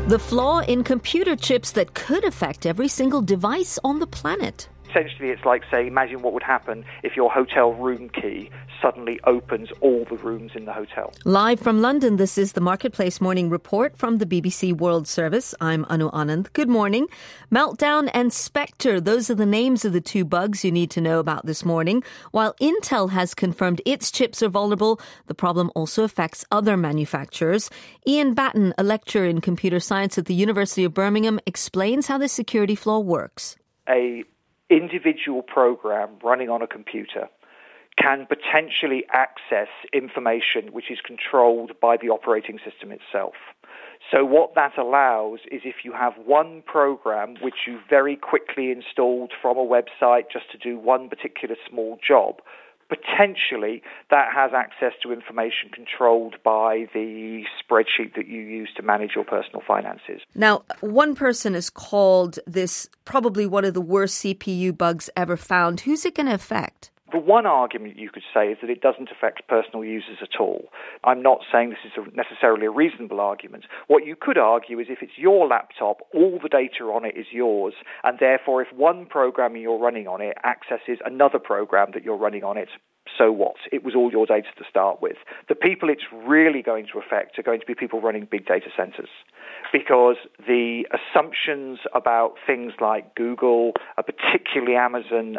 The flaw in computer chips that could affect every single device on the planet. Essentially, it's like, say, imagine what would happen if your hotel room key suddenly opens all the rooms in the hotel. Live from London, this is the Marketplace Morning Report from the BBC World Service. I'm Anu Anand. Good morning. Meltdown and Spectre, those are the names of the two bugs you need to know about this morning. While Intel has confirmed its chips are vulnerable, the problem also affects other manufacturers. Ian Batten, a lecturer in computer science at the University of Birmingham, explains how the security flaw works. A individual program running on a computer can potentially access information which is controlled by the operating system itself. So what that allows is if you have one program which you very quickly installed from a website just to do one particular small job, potentially that has access to information controlled by the spreadsheet that you use to manage your personal finances. Now, one person has called this probably one of the worst CPU bugs ever found. Who's it going to affect? The one argument you could say is that it doesn't affect personal users at all. I'm not saying this is necessarily a reasonable argument. What you could argue is if it's your laptop, all the data on it is yours, and therefore if one program you're running on it accesses another program that you're running on it, so what? It was all your data to start with. The people it's really going to affect are going to be people running big data centers, because the assumptions about things like Google, particularly Amazon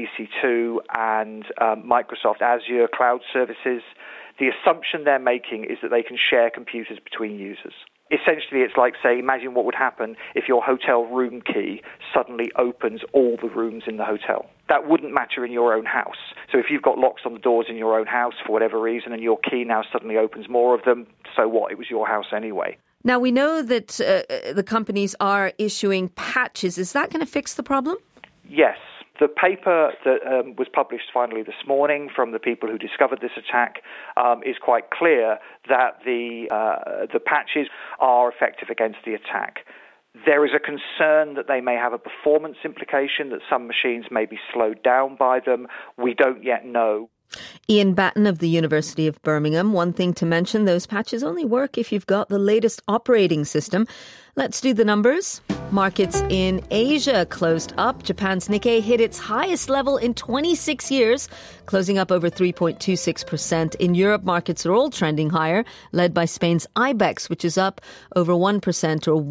EC2 and Microsoft Azure cloud services, the assumption they're making is that they can share computers between users. Essentially, it's like, say, imagine what would happen if your hotel room key suddenly opens all the rooms in the hotel. That wouldn't matter in your own house. So if you've got locks on the doors in your own house for whatever reason and your key now suddenly opens more of them, so what? It was your house anyway. Now, we know that the companies are issuing patches. Is that going to fix the problem? Yes. The paper that was published finally this morning from the people who discovered this attack is quite clear that the patches are effective against the attack. There is a concern that they may have a performance implication, that some machines may be slowed down by them. We don't yet know. Ian Batten of the University of Birmingham. One thing to mention, those patches only work if you've got the latest operating system. Let's do the numbers. Markets in Asia closed up. Japan's Nikkei hit its highest level in 26 years, closing up over 3.26%. In Europe, markets are all trending higher, led by Spain's IBEX, which is up over 1% or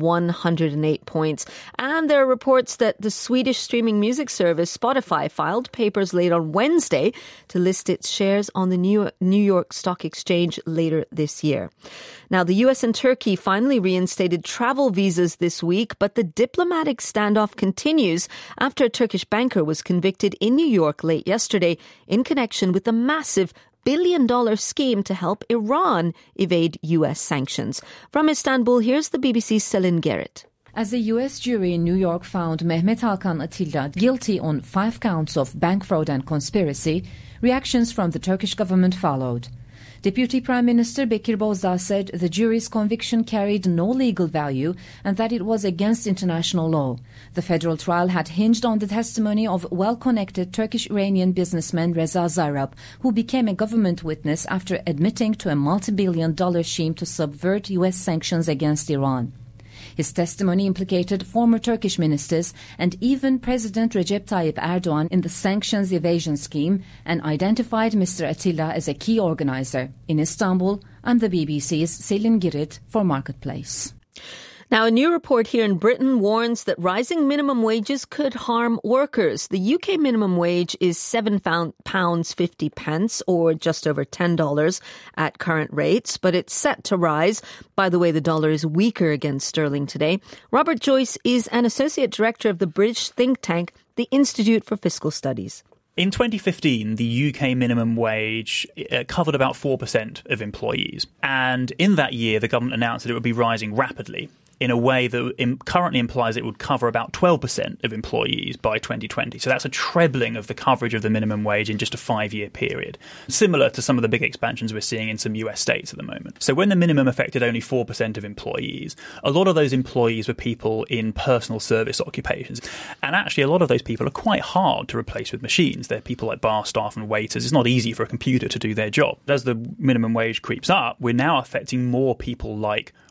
108 points. And there are reports that the Swedish streaming music service Spotify filed papers late on Wednesday to list its shares on the New York Stock Exchange later this year. Now, the U.S. and Turkey finally reinstated travel visas this week, but the diplomatic standoff continues after a Turkish banker was convicted in New York late yesterday in connection with a massive billion-dollar scheme to help Iran evade U.S. sanctions. From Istanbul, here's the BBC's Selin Garrett. As a U.S. jury in New York found Mehmet Hakan Atilla guilty on 5 counts of bank fraud and conspiracy, reactions from the Turkish government followed. Deputy Prime Minister Bekir Bozdağ said the jury's conviction carried no legal value and that it was against international law. The federal trial had hinged on the testimony of well-connected Turkish-Iranian businessman Reza Zarrab, who became a government witness after admitting to a multi-billion-dollar scheme to subvert U.S. sanctions against Iran. His testimony implicated former Turkish ministers and even President Recep Tayyip Erdogan in the sanctions evasion scheme and identified Mr. Atilla as a key organizer. In Istanbul, I'm the BBC's Selin Girit for Marketplace. Now, a new report here in Britain warns that rising minimum wages could harm workers. The UK minimum wage is £7.50 or just over $10 at current rates, but it's set to rise. By the way, the dollar is weaker against sterling today. Robert Joyce is an associate director of the British think tank, the Institute for Fiscal Studies. In 2015, the UK minimum wage covered about 4% of employees. And in that year, the government announced that it would be rising rapidly in a way that currently implies it would cover about 12% of employees by 2020. So that's a trebling of the coverage of the minimum wage in just a 5-year period, similar to some of the big expansions we're seeing in some US states at the moment. So when the minimum affected only 4% of employees, a lot of those employees were people in personal service occupations. And actually, a lot of those people are quite hard to replace with machines. They're people like bar staff and waiters. It's not easy for a computer to do their job. As the minimum wage creeps up, we're now affecting more people like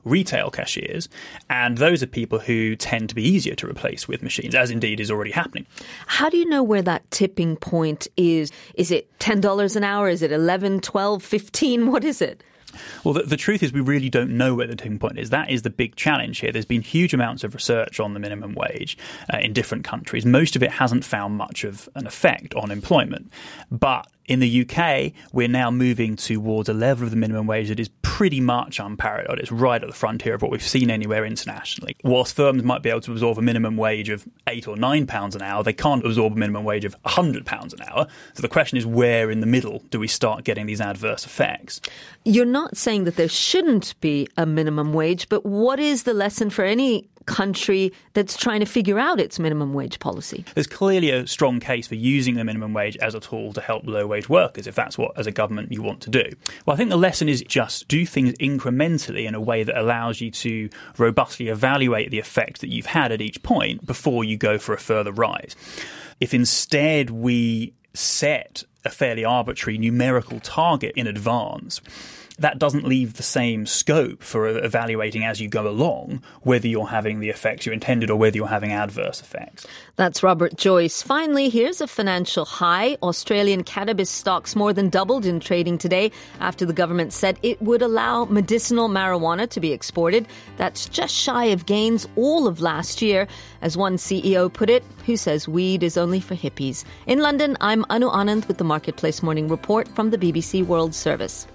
retail cashiers. And those are people who tend to be easier to replace with machines, as indeed is already happening. How do you know where that tipping point is? Is it $10 an hour? Is it 11, 12, 15? What is it? Well, the truth is we really don't know where the tipping point is. That is the big challenge here. There's been huge amounts of research on the minimum wage in different countries. Most of it hasn't found much of an effect on employment. But in the UK, we're now moving towards a level of the minimum wage that is pretty much unparalleled. It's right at the frontier of what we've seen anywhere internationally. Whilst firms might be able to absorb a minimum wage of £8 or £9 an hour, they can't absorb a minimum wage of £100 an hour. So the question is, where in the middle do we start getting these adverse effects? You're not saying that there shouldn't be a minimum wage, but what is the lesson for any country that's trying to figure out its minimum wage policy? There's clearly a strong case for using the minimum wage as a tool to help low-wage workers, if that's what, as a government, you want to do. Well, I think the lesson is just do things incrementally in a way that allows you to robustly evaluate the effect that you've had at each point before you go for a further rise. If instead we set a fairly arbitrary numerical target in advance, that doesn't leave the same scope for evaluating as you go along whether you're having the effects you intended or whether you're having adverse effects. That's Robert Joyce. Finally, here's a financial high. Australian cannabis stocks more than doubled in trading today after the government said it would allow medicinal marijuana to be exported. That's just shy of gains all of last year. As one CEO put it, who says weed is only for hippies. In London, I'm Anu Anand with the Marketplace Morning Report from the BBC World Service.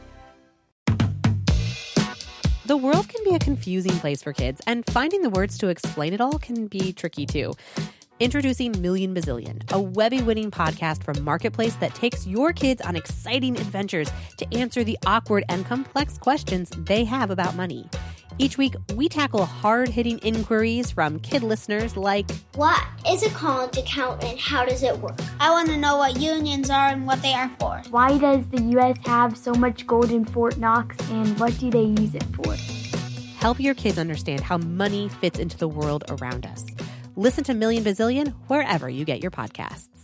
The world can be a confusing place for kids, and finding the words to explain it all can be tricky too. Introducing Million Bazillion, a Webby-winning podcast from Marketplace that takes your kids on exciting adventures to answer the awkward and complex questions they have about money. Each week, we tackle hard-hitting inquiries from kid listeners like, what is a college account and how does it work? I want to know what unions are and what they are for. Why does the U.S. have so much gold in Fort Knox and what do they use it for? Help your kids understand how money fits into the world around us. Listen to Million Bazillion wherever you get your podcasts.